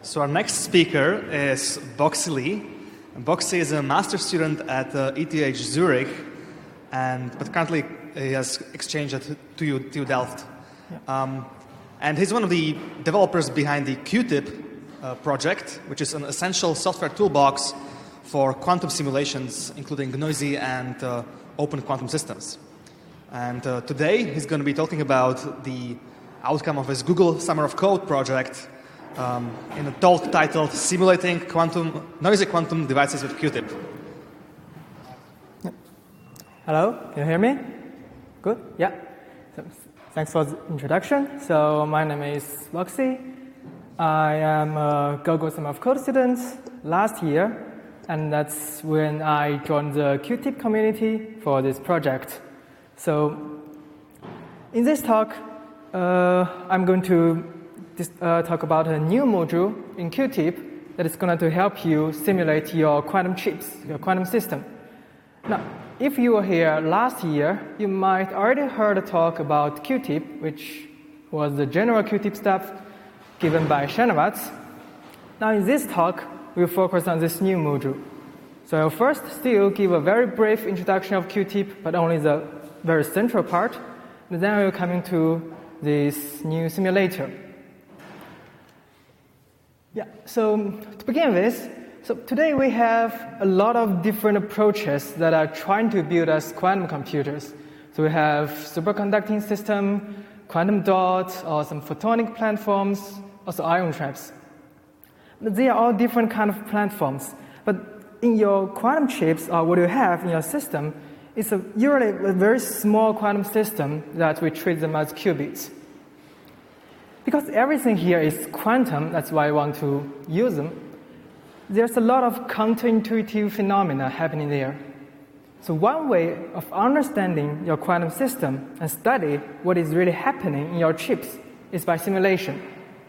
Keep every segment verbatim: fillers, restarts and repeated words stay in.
So our next speaker is Boxy Lee. And Boxy is a master student at uh, E T H Zurich, and but currently he has exchange at T U, T U Delft. Yeah. Um, and he's one of the developers behind the Q-tip uh, project, which is an essential software toolbox for quantum simulations, including noisy and uh, open quantum systems. And uh, today he's going to be talking about the outcome of his Google Summer of Code project um, in a talk titled Simulating Quantum Noisy Quantum Devices with Q-tip. Hello, can you hear me? Good? Yeah. So, thanks for the introduction. So my name is Boxy. I am a Google Summer of Code student last year, and that's when I joined the Q-tip community for this project. So in this talk, uh, I'm going to dis- uh, talk about a new module in Q-tip that is going to help you simulate your quantum chips, your quantum system. Now, if you were here last year, you might already heard a talk about Q-tip, which was the general Q-tip stuff given by Shanawatz. Now, in this talk, we'll focus on this new module. So I'll first still give a very brief introduction of Q-tip, but only the very central part. And then we'll come into this new simulator. Yeah, so to begin with, so today we have a lot of different approaches that are trying to build us quantum computers. So we have superconducting system, quantum dots, or some photonic platforms, also ion traps. They are all different kind of platforms. But in your quantum chips, or what you have in your system, is a, usually a very small quantum system that we treat them as qubits. Because everything here is quantum, that's why I want to use them. There's a lot of counterintuitive phenomena happening there. So one way of understanding your quantum system and study what is really happening in your chips is by simulation.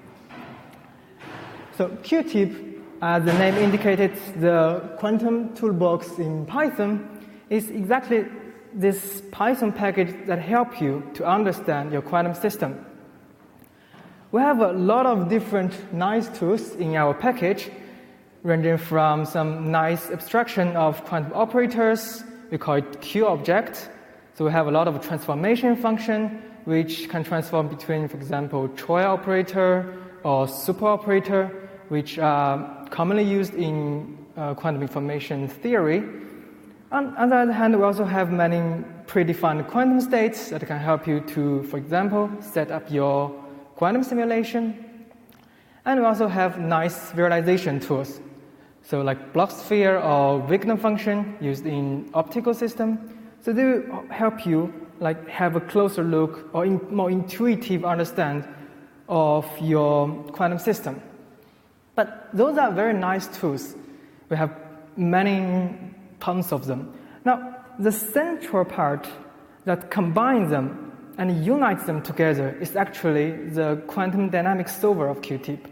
So Q-tip, as the name indicated, the quantum toolbox in Python, is exactly this Python package that helps you to understand your quantum system. We have a lot of different nice tools in our package, ranging from some nice abstraction of quantum operators, we call it Q-object. So we have a lot of transformation function, which can transform between, for example, Troy operator or super operator, which are commonly used in uh, quantum information theory. On, on the other hand, we also have many predefined quantum states that can help you to, for example, set up your quantum simulation. And we also have nice visualization tools. So like block sphere or Wigner function used in optical system. So they will help you like have a closer look or in, more intuitive understand of your quantum system. But those are very nice tools. We have many tons of them. Now, the central part that combines them and unites them together is actually the quantum dynamics solver of Q-tip.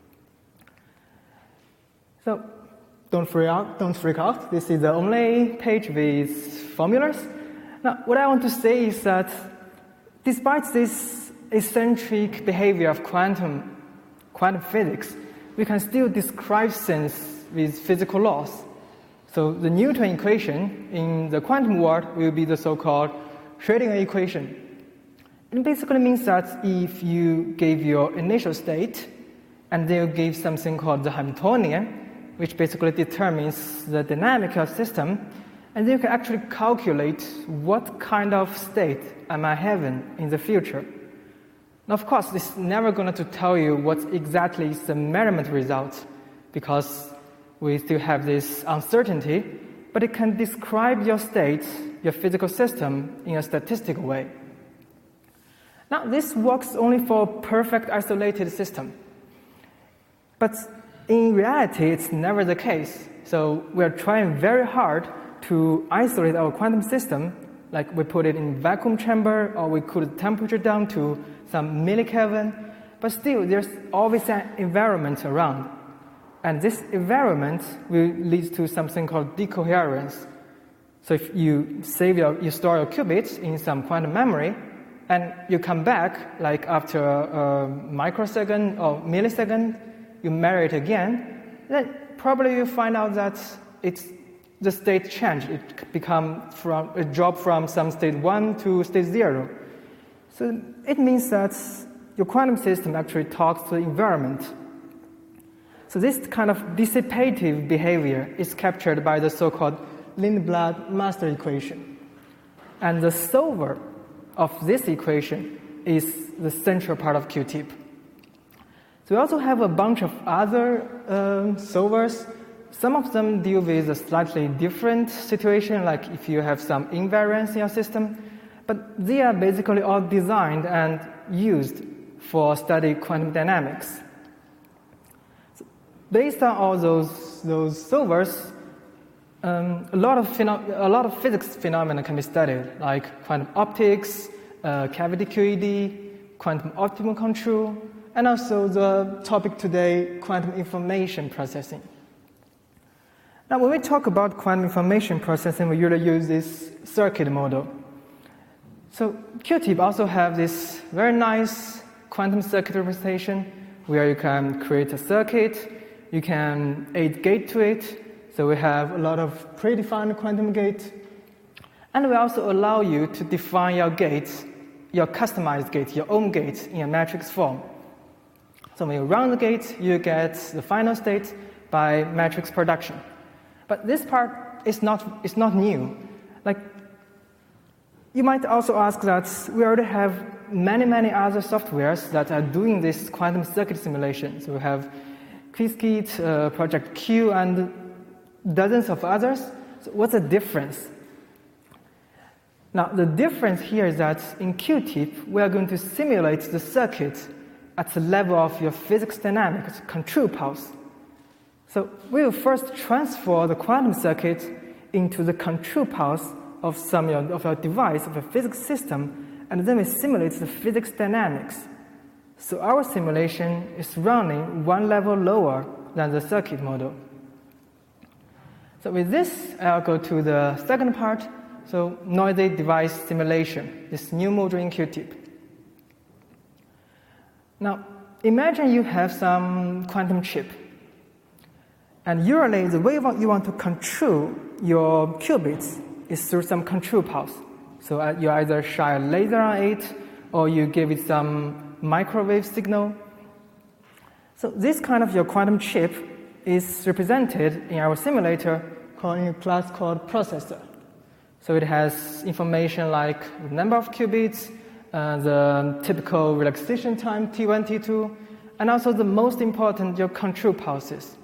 So don't freak out, don't freak out. This is the only page with formulas. Now, what I want to say is that despite this eccentric behavior of quantum, quantum physics, we can still describe things with physical laws. So the Newton equation in the quantum world will be the so-called Schrödinger equation. It basically means that if you give your initial state, and then you give something called the Hamiltonian, which basically determines the dynamic of the system, and then you can actually calculate what kind of state am I having in the future. Now, of course, this is never going to tell you what exactly is the measurement result, because we still have this uncertainty, but it can describe your state, your physical system, in a statistical way. Now, this works only for a perfect isolated system. But in reality, it's never the case. So we're trying very hard to isolate our quantum system, like we put it in vacuum chamber, or we cool the temperature down to some millikelvin, but still there's always an environment around. And this environment will lead to something called decoherence. So if you save your, you store your qubits in some quantum memory, and you come back, like after a, a microsecond or millisecond, you measure it again, then probably you find out that it's the state changed. It become from it dropped from some state one to state zero. So it means that your quantum system actually talks to the environment. So this kind of dissipative behavior is captured by the so-called Lindblad master equation. And the solver of this equation is the central part of Q-tip. So we also have a bunch of other um, solvers. Some of them deal with a slightly different situation, like if you have some invariance in your system. But they are basically all designed and used for study quantum dynamics. So based on all those, those solvers, um, a, lot of pheno- a lot of physics phenomena can be studied, like quantum optics, uh, cavity Q E D, quantum optimal control, and also the topic today, quantum information processing. Now, when we talk about quantum information processing, we usually use this circuit model. So Q-tip also have this very nice quantum circuit representation where you can create a circuit, you can add gate to it. So we have a lot of predefined quantum gates. And we also allow you to define your gates, your customized gate, your own gate in a matrix form. So when you run the gate, you get the final state by matrix production. But this part is not, is not new. Like, you might also ask that we already have many, many other softwares that are doing this quantum circuit simulation. So we have Qiskit, uh, Project Q, and dozens of others. So what's the difference? Now, the difference here is that in Q-tip, we are going to simulate the circuit at the level of your physics dynamics control pulse. So we will first transfer the quantum circuit into the control pulse of some of your device, of a physics system, and then we simulate the physics dynamics. So our simulation is running one level lower than the circuit model. So with this, I'll go to the second part, so noisy device simulation, this new module in Q-tip. Now, imagine you have some quantum chip. And usually, the way you want to control your qubits is through some control pulse. So uh, you either shine a laser on it, or you give it some microwave signal. So this kind of your quantum chip is represented in our simulator called in a class called processor. So it has information like the number of qubits, uh, the typical relaxation time T one, T two, and also the most important, your control pulses.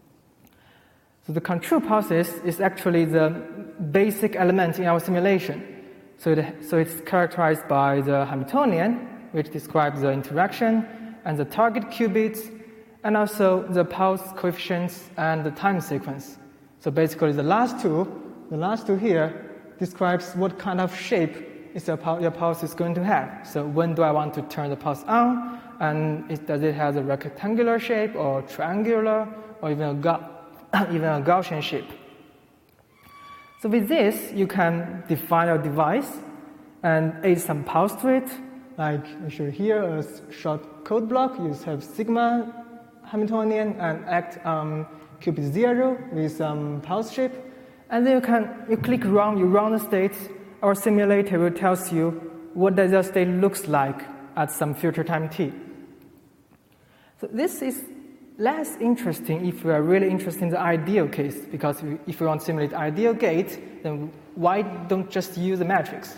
So the control pulses is actually the basic element in our simulation. So, it, so it's characterized by the Hamiltonian, which describes the interaction, and the target qubits, and also the pulse coefficients and the time sequence. So basically the last two, the last two here, describes what kind of shape is your, your pulse is going to have. So when do I want to turn the pulse on, and it, does it have a rectangular shape, or triangular, or even a, Ga- even a Gaussian shape? So with this, you can define your device and add some pulse to it. Like I show here a short code block. You have sigma Hamiltonian and act on qubit zero with some pulse shape. And then you can you click run, you run the states. Our simulator will tell you what does your state looks like at some future time t. So this is less interesting if we are really interested in the ideal case, because if we want to simulate ideal gate, then why don't just use the matrix?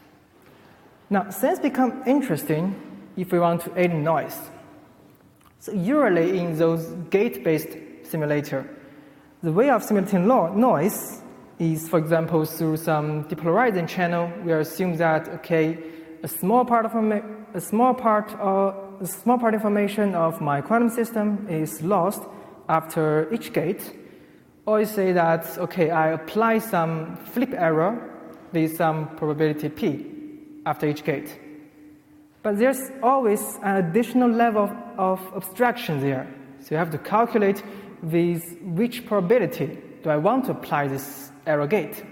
Now, things become interesting if we want to add noise. So usually in those gate-based simulator, the way of simulating noise is, for example, through some depolarizing channel. We assume that okay, a small part of a small part of a small part information of my quantum system is lost after each gate, or you say that okay, I apply some flip error with some probability p after each gate. But there's always an additional level of abstraction there. So you have to calculate with which probability do I want to apply this error gate.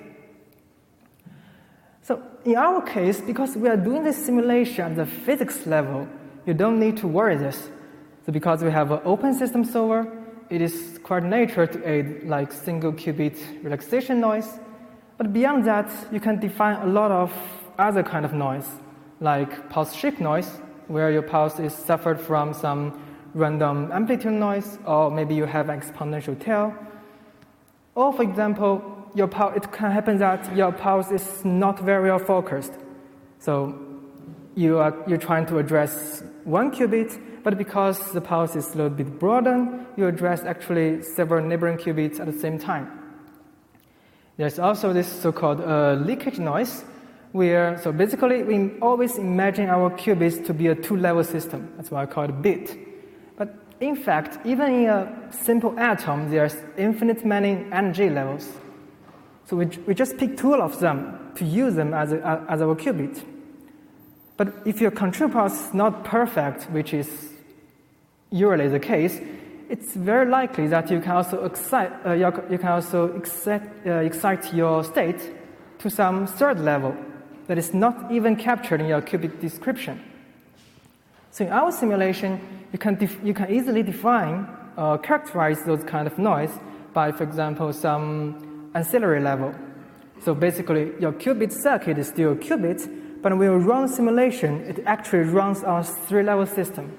So in our case, because we are doing this simulation at the physics level, you don't need to worry this. So because we have an open system solver, it is quite natural to add like single qubit relaxation noise. But beyond that, you can define a lot of other kind of noise, like pulse shift noise, where your pulse is suffered from some random amplitude noise, or maybe you have an exponential tail. Or for example, your pulse, it can happen that your pulse is not very well focused. So you are, you're trying to address one qubit, but because the pulse is a little bit broadened, you address actually several neighboring qubits at the same time. There's also this so-called uh, leakage noise, where, so basically we always imagine our qubits to be a two-level system. That's why I call it a bit. But in fact, even in a simple atom, there's infinite many energy levels. So we, we just pick two of them to use them as, a, as our qubit. But if your control pulse is not perfect, which is usually the case, it's very likely that you can also excite, uh, you can also excite, uh, excite your state to some third level that is not even captured in your qubit description. So in our simulation, you can, def you can easily define or uh, characterize those kind of noise by, for example, some ancillary level. So basically, your qubit circuit is still a qubit, but when you run simulation, it actually runs on a three-level system.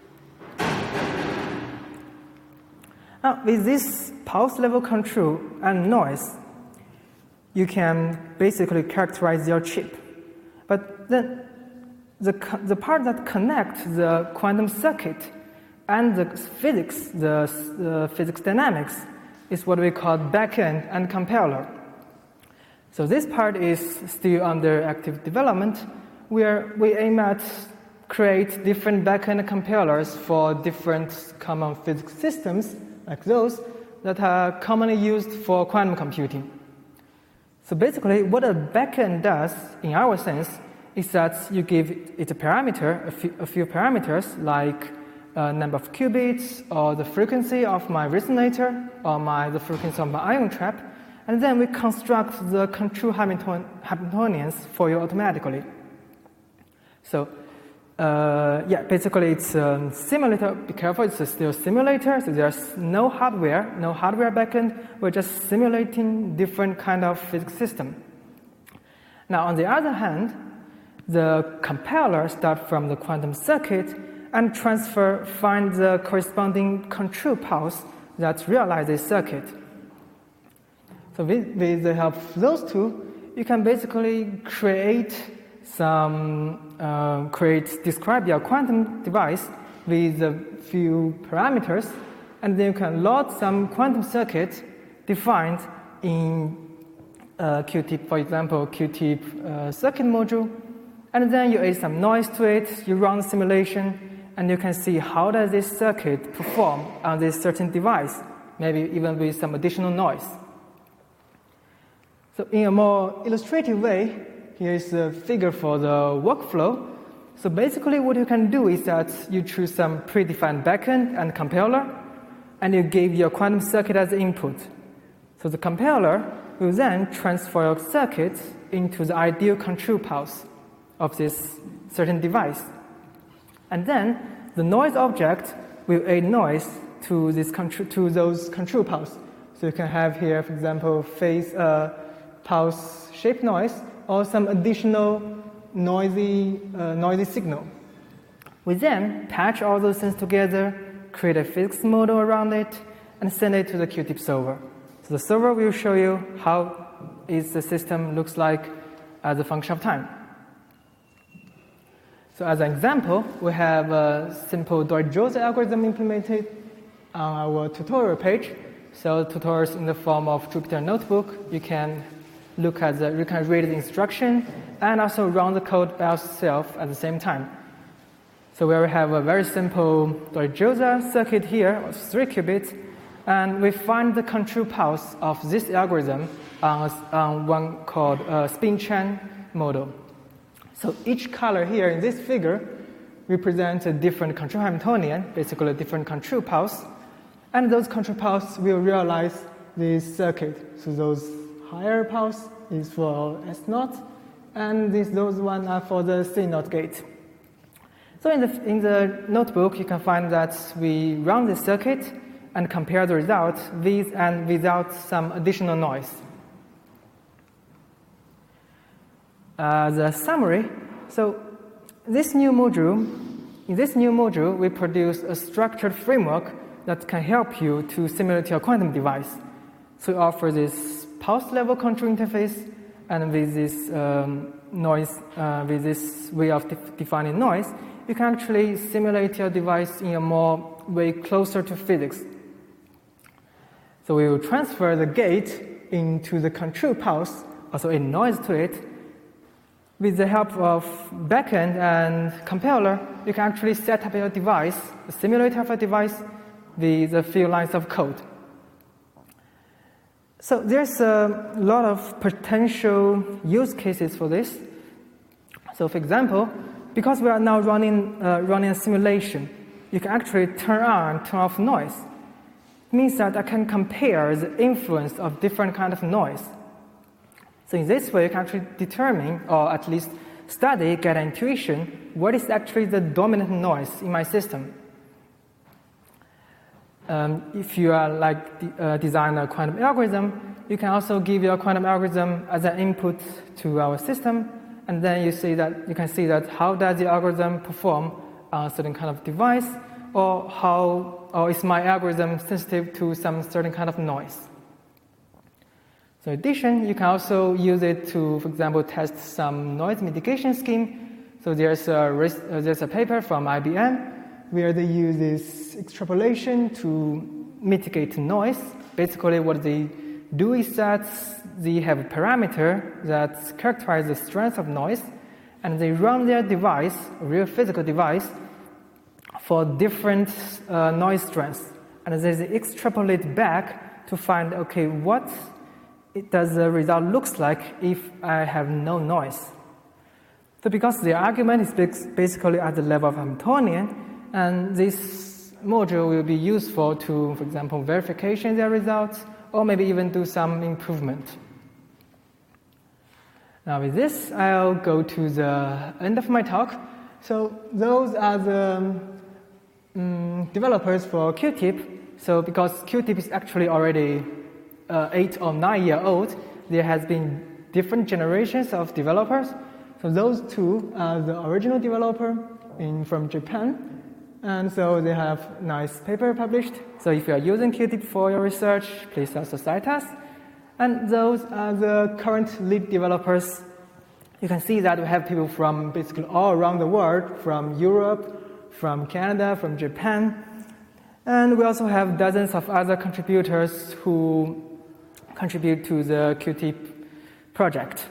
Now, with this pulse level control and noise, you can basically characterize your chip. But then the, the part that connects the quantum circuit and the physics, the, the physics dynamics, is what we call backend and compiler. So this part is still under active development, where we aim at create different backend compilers for different common physics systems, like those that are commonly used for quantum computing. So basically, what a backend does, in our sense, is that you give it a parameter, a few, a few parameters, like uh, number of qubits, or the frequency of my resonator, or my, the frequency of my ion trap, and then we construct the control Hamilton, Hamiltonians for you automatically. So, uh, yeah, basically it's a simulator. Be careful, it's still a simulator, so there's no hardware, no hardware backend. We're just simulating different kind of physics system. Now, on the other hand, the compiler starts from the quantum circuit and transfer, find the corresponding control pulse that realizes circuit. So with, with the help of those two, you can basically create some, uh, create, describe your quantum device with a few parameters, and then you can load some quantum circuit defined in uh, Q-tip, for example, Q-tip uh, circuit module, and then you add some noise to it, you run the simulation, and you can see how does this circuit perform on this certain device, maybe even with some additional noise. So in a more illustrative way, here is a figure for the workflow. So basically what you can do is that you choose some predefined backend and compiler, and you give your quantum circuit as the input. So the compiler will then transfer your circuit into the ideal control pulse of this certain device. And then the noise object will add noise to, this to those control pulse. So you can have here, for example, phase uh, pulse shape noise, or some additional noisy, uh, noisy signal. We then patch all those things together, create a physics model around it, and send it to the Q-tip solver. So the solver will show you how is the system looks like as a function of time. So as an example, we have a simple Doig-Jozsa algorithm implemented on our tutorial page. So tutorials in the form of Jupyter Notebook. You can look at the, you can read the instruction and also run the code by yourself at the same time. So we have a very simple Doig-Jozsa circuit here of three qubits, and we find the control pulse of this algorithm on, a, on one called uh, spin chain model. So each color here in this figure represents a different control Hamiltonian, basically a different control pulse, and those control pulses will realize this circuit. So those higher pulse is for S naught, and these, those ones are for the C naught gate. So in the, in the notebook, you can find that we run the circuit and compare the results with and without some additional noise. Uh, the summary. So this new module, in this new module, we produce a structured framework that can help you to simulate your quantum device. So we offer this pulse level control interface, and with this um, noise, uh, with this way of de defining noise, you can actually simulate your device in a more way closer to physics. So we will transfer the gate into the control pulse, also a noise to it. With the help of backend and compiler, you can actually set up your device, a simulator of a device, with a few lines of code. So there's a lot of potential use cases for this. So for example, because we are now running, uh, running a simulation, you can actually turn on, turn off noise. It means that I can compare the influence of different kinds of noise. So in this way, you can actually determine, or at least study, get an intuition, what is actually the dominant noise in my system. Um, if you are like de uh, design a quantum algorithm, you can also give your quantum algorithm as an input to our system, and then you see that you can see that how does the algorithm perform on a certain kind of device, or how or is my algorithm sensitive to some certain kind of noise. So in addition, you can also use it to, for example, test some noise mitigation scheme. So there's a, uh, there's a paper from I B M where they use this extrapolation to mitigate noise. Basically, what they do is that they have a parameter that characterizes the strength of noise, and they run their device, a real physical device, for different uh, noise strengths. And then they extrapolate back to find, okay, what it does the result looks like if I have no noise. So because the argument is basically at the level of Hamiltonian, and this module will be useful to, for example, verification their results, or maybe even do some improvement. Now with this, I'll go to the end of my talk. So those are the um, developers for Q-tip. So because Q-tip is actually already Uh, eight or nine year old, there has been different generations of developers. So those two are the original developer in, from Japan, and so they have nice paper published. So if you are using Q-tip for your research, please also cite us. And those are the current lead developers. You can see that we have people from basically all around the world, from Europe, from Canada, from Japan, and we also have dozens of other contributors who contribute to the Q-tip project.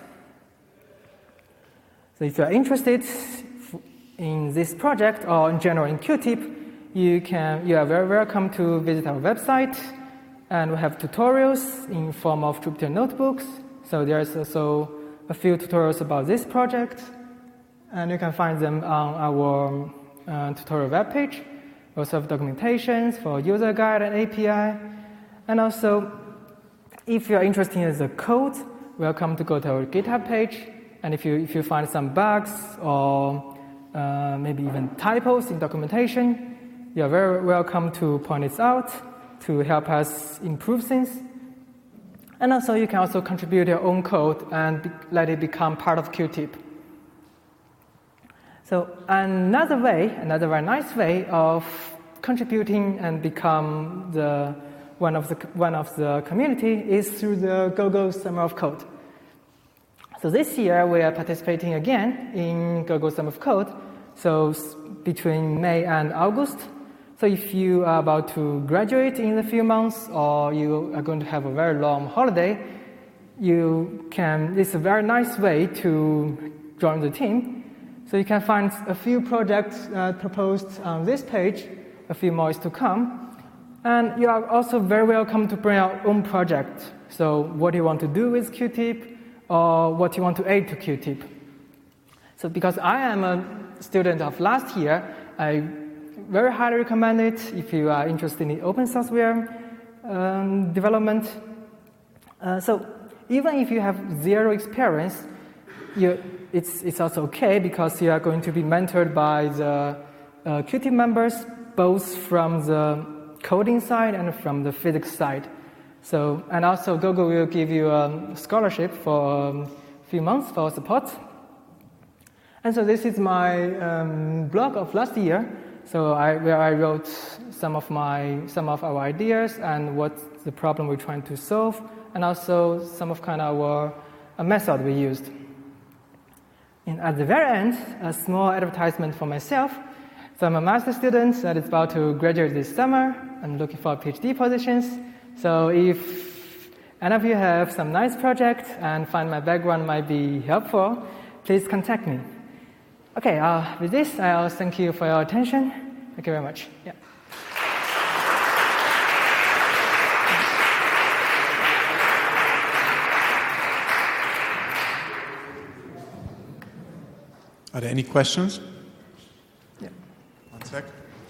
So if you are interested in this project or in general in Q-tip, you can you are very welcome to visit our website, and we have tutorials in form of Jupyter notebooks. So there's also a few tutorials about this project, and you can find them on our uh, tutorial webpage. We also have documentations for user guide and A P I, and also if you are interested in the code, welcome to go to our GitHub page. And if you, if you find some bugs or uh, maybe even typos in documentation, you are very welcome to point it out to help us improve things. And also, you can also contribute your own code and be, let it become part of Q-tip. So another way, another very nice way of contributing and become the One of the one of the community is through the GoGo Summer of Code. So this year we are participating again in GoGo Summer of Code. So between May and August. So if you are about to graduate in a few months, or you are going to have a very long holiday, you can. It's a very nice way to join the team. So you can find a few projects uh, proposed on this page. A few more is to come. And you are also very welcome to bring your own project. So what you want to do with Q-tip, or what you want to add to Q-tip. So because I am a student of last year, I very highly recommend it if you are interested in open software um, development. Uh, so even if you have zero experience, you, it's, it's also okay because you are going to be mentored by the uh, Q T I P members, both from the coding side and from the physics side. So, and also Google will give you a scholarship for a few months for support. And so this is my um, blog of last year. So I, where I wrote some of my some of our ideas and what the problem we're trying to solve, and also some of kind of our a method we used. And at the very end, a small advertisement for myself. So I'm a master student that is about to graduate this summer. I'm looking for PhD positions. So if any of you have some nice project and find my background might be helpful, please contact me. Okay, uh, with this, I'll thank you for your attention. Thank you very much. Yeah. Are there any questions? Yeah. One sec.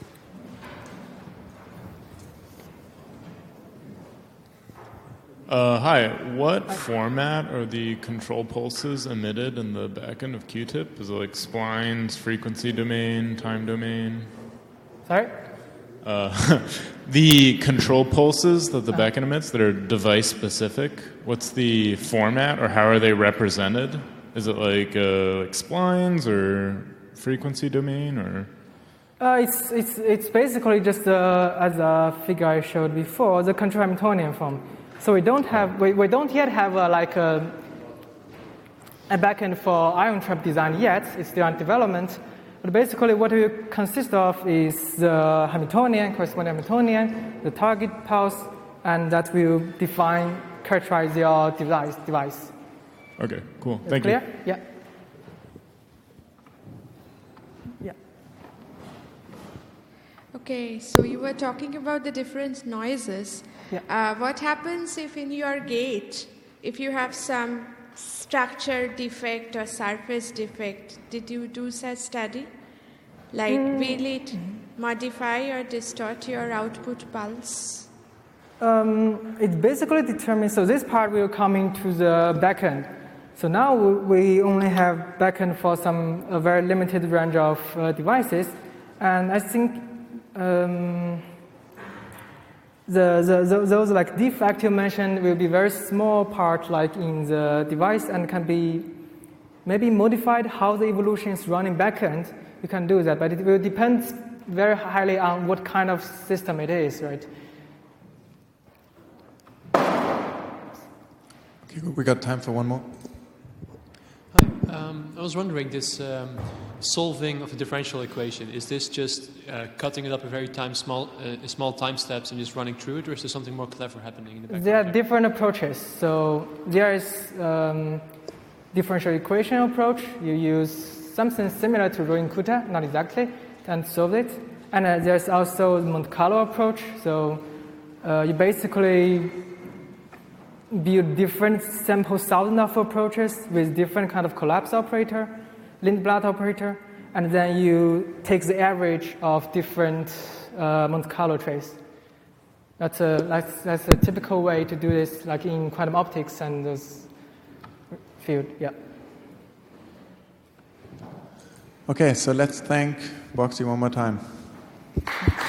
Uh, hi, what format are the control pulses emitted in the backend of Q T I P? Is it like splines, frequency domain, time domain? Sorry? Uh, the control pulses that the backend emits that are device specific, what's the format or how are they represented? Is it like, uh, like splines or frequency domain or? Uh, it's, it's, it's basically just uh, as a figure I showed before, the control Hamiltonian form. So we don't have, we, we don't yet have a, like a, a backend for ion trap design yet. It's still in development. But basically, what we consist of is the Hamiltonian, corresponding Hamiltonian, the target pulse, and that will define, characterize your device. device. Okay, cool. That's Thank clear? you. Yeah. Yeah. Okay, so you were talking about the different noises. Yeah. Uh, what happens if in your gate, if you have some structure defect or surface defect, did you do such study? Like, Mm. will it modify or distort your output pulse? Um, it basically determines, so this part will come into the backend. So now we only have backend for some a very limited range of uh, devices, and I think um, the, the, the those like defect you mentioned will be very small part like in the device and can be maybe modified how the evolution is running backend. You can do that, but it will depend very highly on what kind of system it is, right? Okay, we got time for one more. Hi, um, I was wondering, this um, solving of a differential equation, is this just uh, cutting it up a very time small, uh, small time steps and just running through it, or is there something more clever happening in the background? There are there? different approaches. So there is um, differential equation approach. You use something similar to Roin-Kuta, not exactly, and solve it. And uh, there's also the Monte Carlo approach. So uh, you basically build different sample thousand of approaches with different kind of collapse operator, Lindblad operator, and then you take the average of different uh, Monte Carlo trace. That's a, that's, that's a typical way to do this, like in quantum optics and this field, yeah. Okay, so let's thank Boxy one more time.